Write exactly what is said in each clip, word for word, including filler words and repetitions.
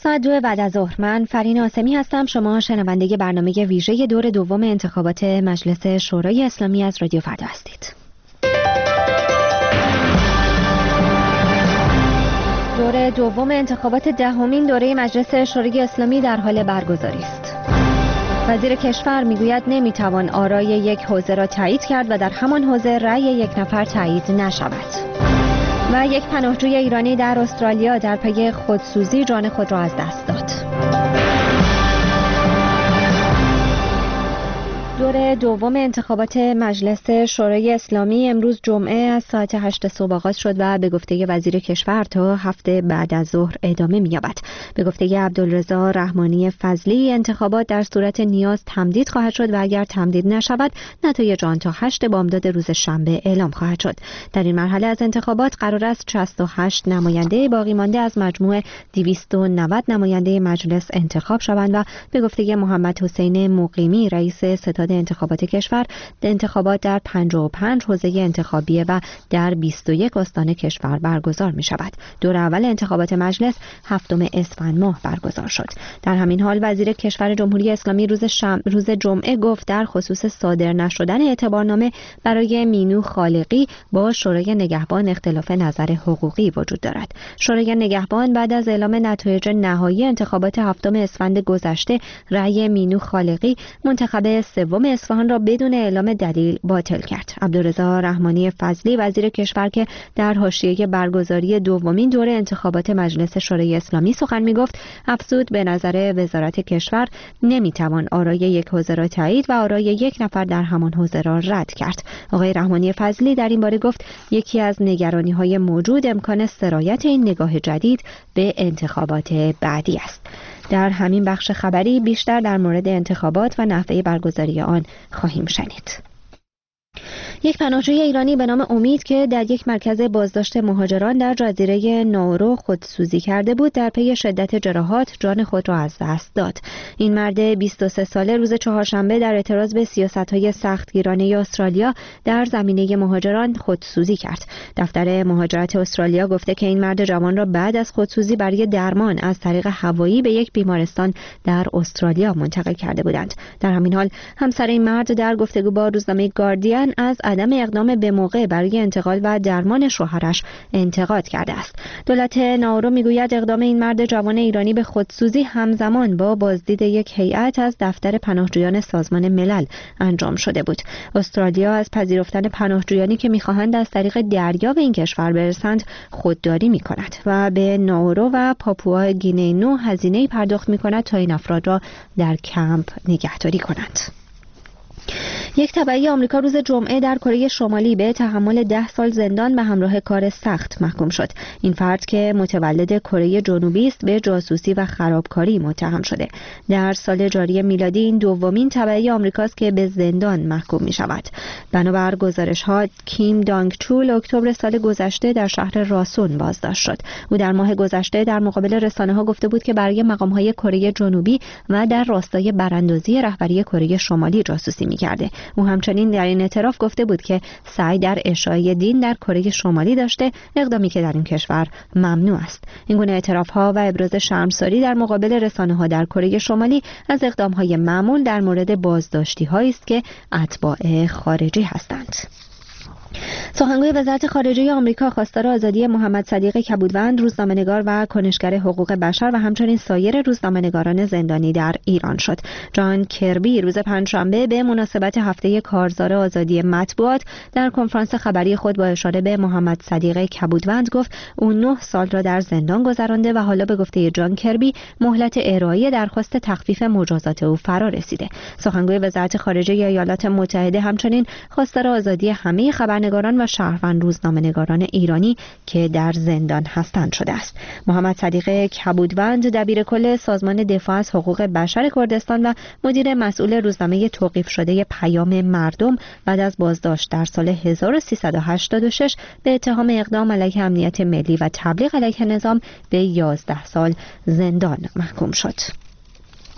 ساعت دو بعد از ظهر. من فرین آسمی هستم. شما شنونده برنامه ویژه دور دوم انتخابات مجلس شورای اسلامی از رادیو فردا هستید. دور دوم انتخابات دهمین دوره مجلس شورای اسلامی در حال برگزاری است. وزیر کشور میگوید نمیتوان آرای یک حوزه را تایید کرد و در همان حوزه رأی یک نفر تایید نشود. و یک پناهجوی ایرانی در استرالیا در پی خودسوزی جان خود را از دست داد. دور دوم انتخابات مجلس شورای اسلامی امروز جمعه از ساعت هشت صبح آغاز شد و به گفته وزیر کشور تا هفته بعد از ظهر ادامه می‌یابد. به گفته عبدالرضا رحمانی فضلی انتخابات در صورت نیاز تمدید خواهد شد و اگر تمدید نشود نتایج آن تا هشت بامداد روز شنبه اعلام خواهد شد. در این مرحله از انتخابات قرار است شصت و هشت نماینده باقی مانده از مجموع دویست و نود نماینده مجلس انتخاب شوند و به گفته محمد حسین مقیمی رئیس ستاد انتخابات کشور انتخابات در پنجاه و پنج حوزه انتخابی و در بیست و یک استان کشور برگزار می شود. دور اول انتخابات مجلس هفتم اسفند ماه برگزار شد. در همین حال وزیر کشور جمهوری اسلامی روز شم... روز جمعه گفت در خصوص صادر نشدن اعتبارنامه برای مینو خالقی با شورای نگهبان اختلاف نظر حقوقی وجود دارد. شورای نگهبان بعد از اعلام نتایج نهایی انتخابات هفتم اسفند گذشته رأی مینو خالقی منتخب سوم اصفهان را بدون اعلام دلیل باطل کرد. عبدالرضا رحمانی فضلی وزیر کشور که در حاشیه برگزاری دومین دوره انتخابات مجلس شورای اسلامی سخن می‌گفت افزود به نظر وزارت کشور نمی‌توان آرای یک حوزه را تایید و آرای یک نفر در همان حوزه را رد کرد. آقای رحمانی فضلی در این باره گفت یکی از نگرانی‌های موجود امکان سرایت این نگاه جدید به انتخابات بعدی است. در همین بخش خبری بیشتر در مورد انتخابات و نحوه برگزاری آن خواهیم شنید. یک پناهجوی ایرانی به نام امید که در یک مرکز بازداشت مهاجران در جزیره ناورو خودسوزی کرده بود در پی شدت جراحات جان خود را از دست داد. این مرد بیست و سه ساله روز چهارشنبه در اعتراض به سیاست‌های سختگیرانه استرالیا در زمینه مهاجران خودسوزی کرد. دفتر مهاجرت استرالیا گفته که این مرد جوان را بعد از خودسوزی برای درمان از طریق هوایی به یک بیمارستان در استرالیا منتقل کرده بودند. در همین حال همسر این مرد در گفتگو با روزنامه گاردین از عدم اقدام به موقع برای انتقال و درمان شوهرش انتقاد کرده است. دولت ناورو میگوید اقدام این مرد جوان ایرانی به خودسوزی همزمان با بازدید یک هیئت از دفتر پناهجویان سازمان ملل انجام شده بود. استرالیا از پذیرفتن پناهجویانی که میخواهند از طریق دریا به این کشور برسند خودداری میکند و به ناورو و پاپوا گینه نو هزینه‌ای پرداخت میکند تا این افراد را در کمپ نگهداری کنند. یک تبعی آمریکا روز جمعه در کره شمالی به تحمل ده سال زندان به همراه کار سخت محکوم شد. این فرد که متولد کره جنوبی است به جاسوسی و خرابکاری متهم شده. در سال جاری میلادی این دومین تبعی آمریکاست که به زندان محکوم می شود. بنابر گزارش‌ها کیم دانگ چول اکتبر سال گذشته در شهر راسون بازداشت شد. او در ماه گذشته در مقابل رسانه‌ها گفته بود که برای مقام‌های کره جنوبی و در راستای براندازی رهبری کره شمالی جاسوسی می‌کرده. او همچنین در این اعتراف گفته بود که سعی در اشاعه دین در کره شمالی داشته، اقدامی که در این کشور ممنوع است. این گونه اعتراف‌ها و ابراز شرمساری در مقابل رسانه‌ها در کره شمالی از اقدام‌های معمول در مورد بازداشتی‌هایی است که اتباع خارجی هستند. سخنگوی وزارت خارجه آمریکا خواستار آزادی محمد صدیق کبودوند، روزنامه‌نگار و کنشگر حقوق بشر و همچنین سایر روزنامه‌نگاران زندانی در ایران شد. جان کربی روز پنجشنبه به مناسبت هفته کارزار آزادی مطبوعات در کنفرانس خبری خود با اشاره به محمد صدیق کبودوند گفت او نه سال را در زندان گذرانده و حالا به گفته جان کربی مهلت ارائه درخواست تخفیف مجازات او فرا رسیده. سخنگوی وزارت خارجه ایالات متحده همچنین خواستار آزادی همه خبرنگاران و شهروند روزنامه‌نگاران ایرانی که در زندان هستند شده است. محمد صدیق کبودوند دبیرکل سازمان دفاع از حقوق بشر کردستان و مدیر مسئول روزنامه توقیف شده پیام مردم بعد از بازداشت در سال هزار و سیصد و هشتاد و شش به اتهام اقدام علیه امنیت ملی و تبلیغ علیه نظام به یازده سال زندان محکوم شد.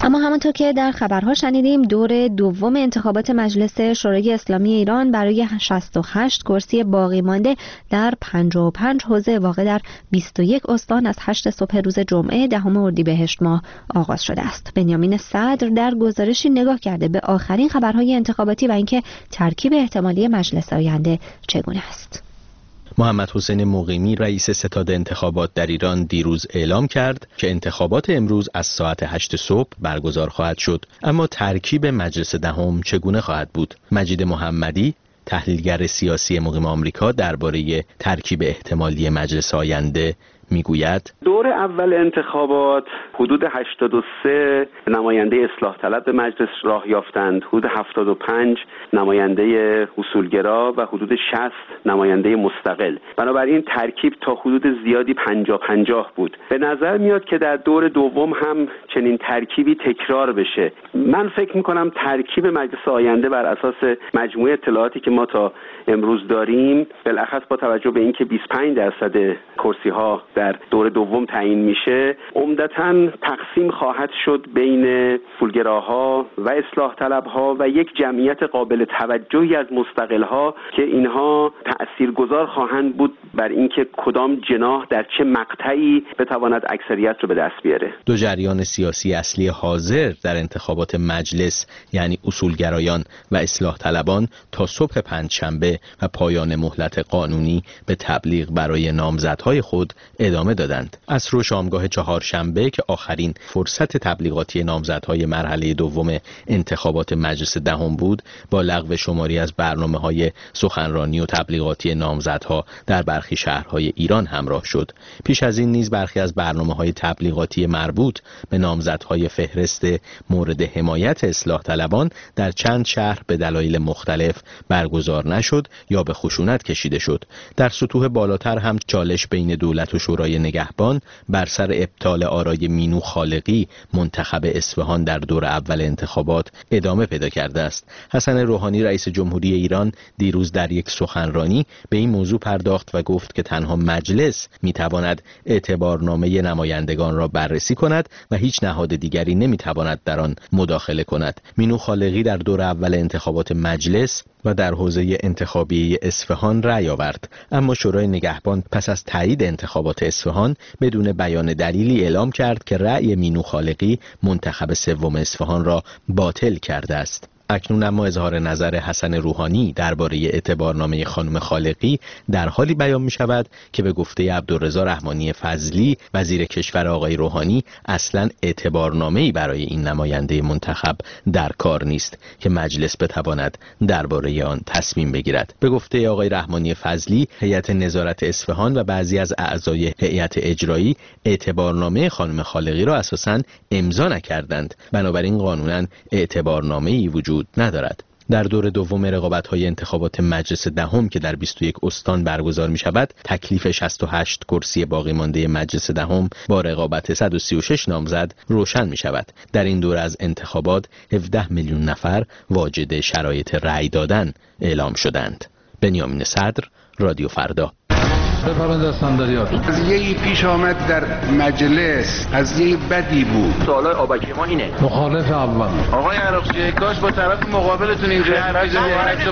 اما همونطور که در خبرها شنیدیم، دور دوم انتخابات مجلس شورای اسلامی ایران برای شصت و هشت کرسی باقی مانده در پنجاه و پنج حوزه واقع در بیست و یک استان از هشت صبح روز جمعه دهم اردیبهشت ماه آغاز شده است. بنیامین صدر در گزارشی نگاه کرده به آخرین خبرهای انتخاباتی و اینکه ترکیب احتمالی مجلس آینده چگونه است. محمد حسین مقیمی رئیس ستاد انتخابات در ایران دیروز اعلام کرد که انتخابات امروز از ساعت هشت صبح برگزار خواهد شد، اما ترکیب مجلس دهم چگونه خواهد بود؟ مجید محمدی تحلیلگر سیاسی مقیم آمریکا درباره ترکیب احتمالی مجلس آینده میگوید دور اول انتخابات حدود هشتاد و سه نماینده اصلاح طلب به مجلس راه یافتند، حدود هفتاد و پنج نماینده اصولگرا و حدود شصت نماینده مستقل. بنابراین ترکیب تا حدود زیادی پنجاه پنجاه بود. به نظر میاد که در دور دوم هم چنین ترکیبی تکرار بشه. من فکر میکنم ترکیب مجلس آینده بر اساس مجموعه اطلاعاتی که ما تا امروز داریم، بالاخص با توجه به اینکه بیست و پنج درصد کرسی ها در دور دوم تعیین میشه، عمدتاً تقسیم خواهد شد بین اصولگراها و اصلاح طلبها و یک جمعیت قابل توجهی از مستقلها که اینها تأثیرگذار خواهند بود بر اینکه کدام جناح در چه مقطعی بتواند اکثریت رو به دست بیاره. دو جریان سیاسی اصلی حاضر در انتخابات مجلس، یعنی اصولگرایان و اصلاح طلبان، تا صبح پنجشنبه و پایان مهلت قانونی به تبلیغ برای نامزدهای خود ادامه دادند. عصر و شامگاه چهارشنبه که آخرین فرصت تبلیغاتی نامزدهای مرحله دوم انتخابات مجلس دهم بود، با لغو شماری از برنامه‌های سخنرانی و تبلیغاتی نامزدها در برخی شهرهای ایران همراه شد. پیش از این نیز برخی از برنامه‌های تبلیغاتی مربوط به نامزدهای فهرست مورد حمایت اصلاح طلبان در چند شهر به دلایل مختلف برگزار نشد یا به خشونت کشیده شد. در سطوح بالاتر هم چالش بین دولت و شورای نگهبان بر سر ابطال آرای مینو خالقی منتخب اصفهان در دور اول انتخابات ادامه پیدا کرده است. حسن روحانی رئیس جمهوری ایران دیروز در یک سخنرانی به این موضوع پرداخت و گفت که تنها مجلس میتواند اعتبارنامه نمایندگان را بررسی کند و هیچ نهاد دیگری نمیتواند در آن مداخله کند. مینو خالقی در دور اول انتخابات مجلس و در حوزه انتخابی اصفهان رأی آورد، اما شورای نگهبان پس از تایید انتخابات اصفهان بدون بیان دلیلی اعلام کرد که رأی مینو خالقی منتخب سوم اصفهان را باطل کرده است. اکنون اما اظهار نظر حسن روحانی درباره اعتبارنامه خانم خالقی در حالی بیان می شود که به گفته عبدالرضا رحمانی فضلی وزیر کشور آقای روحانی اصلا اعتبارنامه‌ای برای این نماینده منتخب در کار نیست که مجلس بتواند درباره آن تصمیم بگیرد. به گفته آقای رحمانی فضلی، هیئت نظارت اصفهان و بعضی از اعضای هیئت اجرایی اعتبارنامه خانم خالقی را اساساً امضا نکردند، بنابراین قانوناً اعتبارنامه‌ای وجود ندارد. در دور دوم رقابت‌های انتخابات مجلس دهم که در بیست و یک استان برگزار می‌شود، تکلیف شصت و هشت کرسی باقی مانده مجلس دهم با رقابت صد و سی و شش نامزد روشن می‌شود. در این دوره از انتخابات هفده میلیون نفر واجد شرایط رأی دادن اعلام شدند. بنیامین صدر، رادیو فردا. بفرمایید دستانداریات. قضیه‌ای پیش آمد در مجلس، قضیه بدی بود. سوالای آبکی ما اینه. مخالف اول. آقای عراقچی، کاش با طرف مقابلتون اینجوری حرف زدید.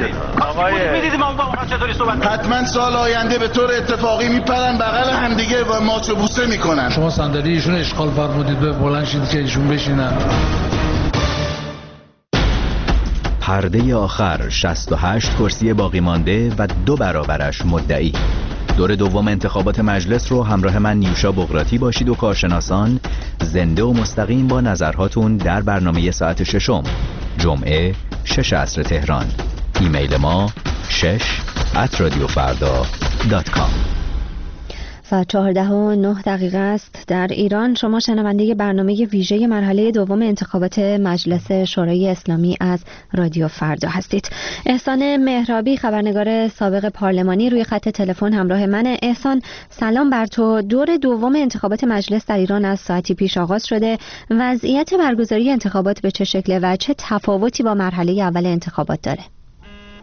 آقای می‌دیدید ما با چطوری صحبت. حتما سال آینده به طور اتفاقی میپرن بغل همدیگه و ماچ و بوسه میکنن. شما صندلی ایشون اشغال فرمودید، به بلند شید که ایشون بشینن. پرده آخر، شصت و هشت کرسی باقی مانده و دو برابرش مدعی. دور دوم انتخابات مجلس رو همراه من نیوشا بغراتی باشید و کارشناسان زنده و مستقیم با نظرهاتون در برنامه ساعت ششم جمعه شش عصر تهران. ایمیل ما شش ات رادیو فردا دات کام. ساعت چهارده و نه دقیقه است در ایران. شما شنونده برنامه ویژه مرحله دوم انتخابات مجلس شورای اسلامی از رادیو فردا هستید. احسان مهرابی، خبرنگار سابق پارلمانی، روی خط تلفن همراه من. احسان، سلام بر تو. دور دوم انتخابات مجلس در ایران از ساعتی پیش آغاز شده. وضعیت برگزاری انتخابات به چه شکله و چه تفاوتی با مرحله اول انتخابات داره؟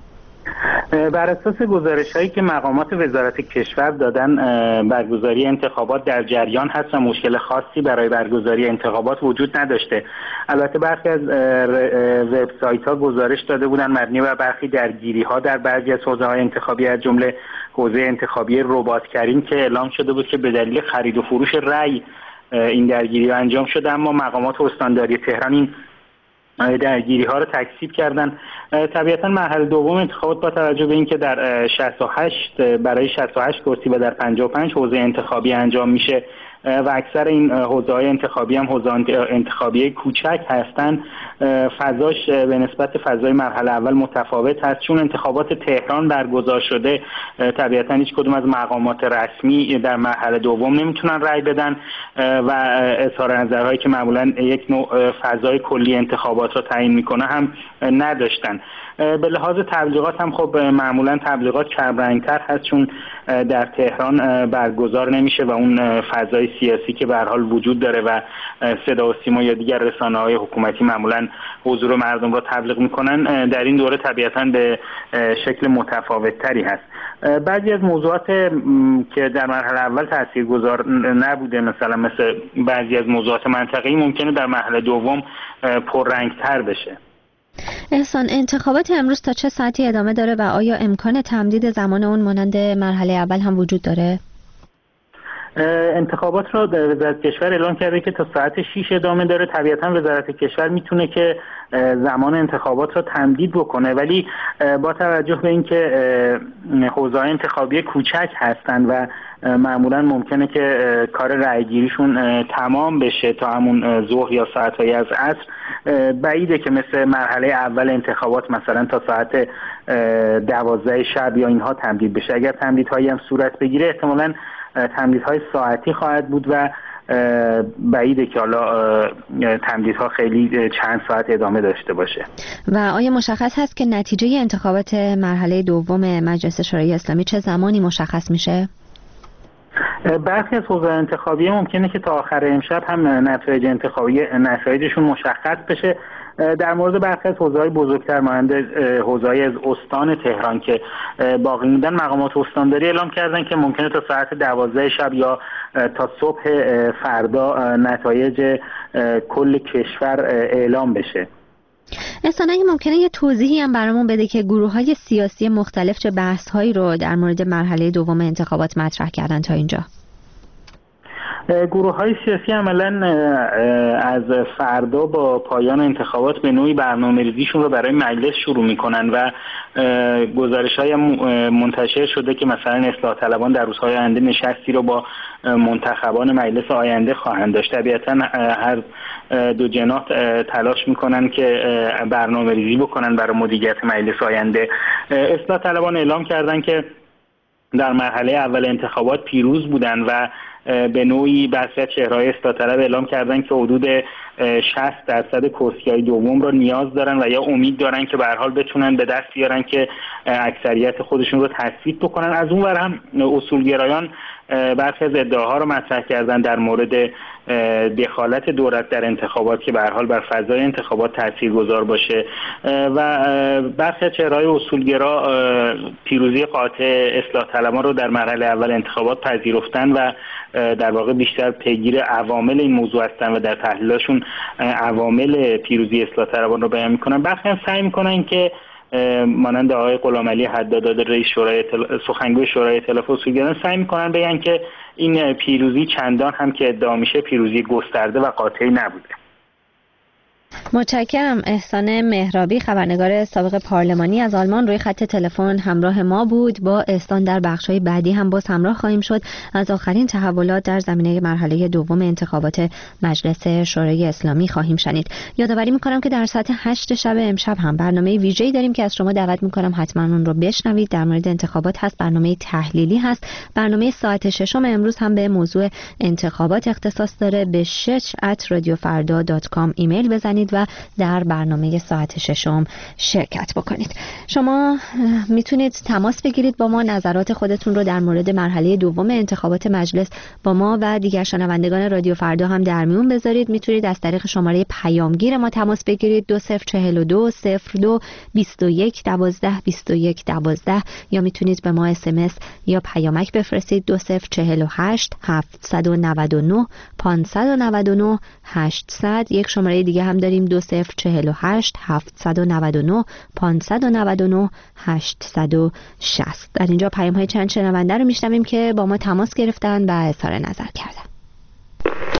بر اساس گزارش‌هایی که مقامات وزارت کشور دادن، برگزاری انتخابات در جریان هست و مشکل خاصی برای برگزاری انتخابات وجود نداشته. البته برخی از وبسایت‌ها گزارش داده بودن مبنی بر برخی درگیری‌ها در بعضی از حوزه‌های انتخابی، از جمله حوزه انتخابی ربات‌کریم که اعلام شده بود که به دلیل خرید و فروش رأی این درگیری انجام شده، اما مقامات استانداری تهران این درگیری ها رو تکذیب کردن. طبیعتا مرحله دوم انتخابات با توجه به اینکه در شصت و هشت برای شصت و هشت کرسی و در پنجاه و پنج حوزه انتخابی انجام میشه و اکثر این حوزه‌های انتخابی هم حوزه انتخابی کوچک هستن، فضاش به نسبت فضای مرحله اول متفاوت هست. چون انتخابات تهران برگزار شده، طبیعتا هیچ کدوم از مقامات رسمی در مرحله دوم نمیتونن رأی بدن و اظهار نظرهایی که معمولا یک نوع فضای کلی انتخابات رو تعیین میکنه هم نداشتن. به لحاظ تبلیغات هم خب معمولا تبلیغات کمرنگ‌تر هست، چون در تهران برگزار نمیشه و اون فضای سیاسی که به هر حال وجود داره و صدا و سیما یا دیگر رسانه‌های حکومتی معمولا حضور مردم را تبلیغ میکنن، در این دوره طبیعتاً به شکل متفاوت‌تری هست. بعضی از موضوعات که در مرحله اول تاثیرگذار نبوده، مثلا مثل بعضی از موضوعات منطقه‌ای، ممکنه در مرحله دوم پررنگ‌تر بشه. احسان، انتخابات امروز تا چه ساعتی ادامه داره و آیا امکان تمدید زمان اون مانند مرحله اول هم وجود داره؟ انتخابات را وزارت کشور اعلام کرده که تا ساعت شش ادامه داره. طبیعتا وزارت کشور میتونه که زمان انتخابات را تمدید بکنه، ولی با توجه به اینکه حوزه‌های انتخابی کوچک هستند و معمولا ممکنه که کار رأیگیریشون تمام بشه تا همون ظهر یا ساعت‌های از عصر، بعیده که مثل مرحله اول انتخابات مثلا تا ساعت دوازده شب یا اینها تمدید بشه. اگر تمدیدهایی هم صورت بگیره، احتمالاً تمدیدهای ساعتی خواهد بود و بعیده که حالا تمدیدها خیلی چند ساعت ادامه داشته باشه. و آیا مشخص هست که نتیجه انتخابات مرحله دوم مجلس شورای اسلامی چه زمانی مشخص میشه؟ برخی از حوزه انتخابی ممکنه که تا آخر امشب هم نتایج انتخابی نتایجشون مشخص بشه. در مورد برخی از حوزه‌های بزرگتر مانند حوزه‌های از استان تهران که باقی موندن، مقامات استانداری اعلام کردن که ممکنه تا ساعت دوازده شب یا تا صبح فردا نتایج کل کشور اعلام بشه. احسان، اگه ممکنه یه توضیحی هم برامون بده که گروه‌های سیاسی مختلف چه بحث‌هایی رو در مورد مرحله دوم انتخابات مطرح کردن تا اینجا؟ گروه‌های سیاسی عملاً از فردا با پایان انتخابات به نوعی برنامه‌ریزیشون رو برای مجلس شروع می‌کنن و گزارش‌های منتشر شده که مثلا اصلاح طلبان در روزهای آینده نشستی رو با منتخبان مجلس آینده خواهند داشت. طبیعتاً هر دو جناح تلاش می‌کنن که برنامه‌ریزی بکنن برای مدیریت مجلس آینده. اصلاح طلبان اعلام کردن که در مرحله اول انتخابات پیروز بودن و به نوعی برخی از چهره‌های اصلاح طلب اعلام کردن که حدود شصت درصد کرسی‌های دوم رو نیاز دارن و یا امید دارن که به هر حال بتونن به دست بیارن که اکثریت خودشون رو تثبیت بکنن. از اون ور هم اصولگرایان برخی از ادعاها رو مطرح کردن در مورد دخالت دولت در انتخابات که به هر حال بر فضای انتخابات تاثیرگذار باشه و برخی از چهره‌های اصولگرا پیروزی قاطع اصلاح طلبان رو در مرحله اول انتخابات پذیرفتن و در واقع بیشتر پیگیر عوامل این موضوع هستن و در تحلیلاشون عوامل پیروزی اصلاح طلبان رو بیان میکنن. برخی هم سعی میکنن که مانند آقای غلامعلی حداداد رئیس شورای تل... سخنگوی شورای ائتلاف اصولگرایان سعی میکنن بگن که این پیروزی چندان هم که ادعا میشه پیروزی گسترده و قاطعی نبوده. متشکرم. احسان مهرابی، خبرنگار سابق پارلمانی از آلمان، روی خط تلفن همراه ما بود. با احسان در بخش‌های بعدی هم باز همراه خواهیم شد. از آخرین تحولات در زمینه مرحله دوم انتخابات مجلس شورای اسلامی خواهیم شنید. یادآوری می‌کنم که در ساعت هشت شب امشب هم برنامه ویژه‌ای داریم که از شما دعوت می‌کنم حتما اون رو بشنوید. در مورد انتخابات هست، برنامه تحلیلی هست. برنامه ساعت ششم امروز هم به موضوع انتخابات اختصاص داره. به شش ات رادیو فردا دات کام ایمیل بزنید و و در برنامه ساعت ششم شرکت بکنید. شما میتونید تماس بگیرید با ما، نظرات خودتون رو در مورد مرحله دوم انتخابات مجلس با ما و دیگر شنوندگان رادیو فردا هم در میون بذارید. میتونید از طریق شماره پیامگیر ما تماس بگیرید دو صفر چهل و دو صفر دو بیست و یک دوازده بیست و یک دوازده، یا میتونید به ما اس ام اس یا پیامک بفرستید دو صفر چهل و هشت هفتصد و نود و نه پانصد و نود و نه هشتصد. یک شماره دیگه هم داریم دو صفر چهل و هشت هفتصد و نود و نه پانصد و نود و نه هشتصد و شصت. در اینجا پیام های چند شنونده رو میشنویم که با ما تماس گرفتن و اظهار نظر کردن.